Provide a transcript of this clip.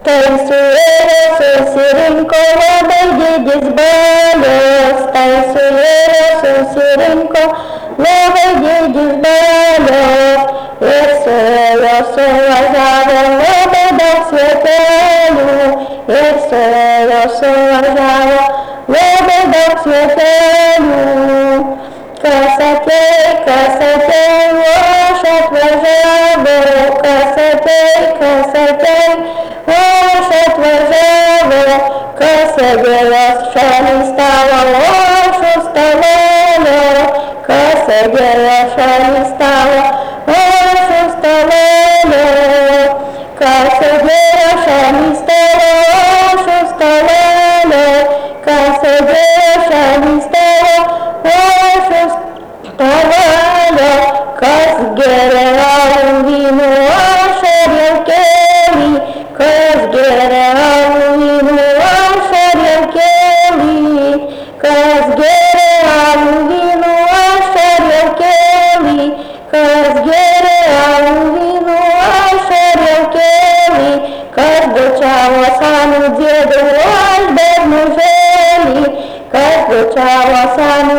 Taisūrėjo susirinko labai didis balius, taisūrėjo susirinko labai didis balius, ir suėjo suvažiavo labai daug svetelių, ir suėjo suvažiavo labai daug svetelių. Kas atėjo, aš atvažiavau, kas atėjo, aš atvažiavau, kas sėdėjo šalia stalo, aš už stalelio, kas sėdėjo šalia stalo, aš už stalelio, kas sėdėjo šalia stalo, aš už stalelio, kas sėdėjo šalia stalo, aš už stalelio, kas geria vyno, aš arielkelį, kas geria vyno, aš arielkelį, kas geria vyno, aš arielkelį, kas geria vyno, aš arielkelį, kas bučiavo senų dėdų, aš bernužėlį, kas bučiavo senų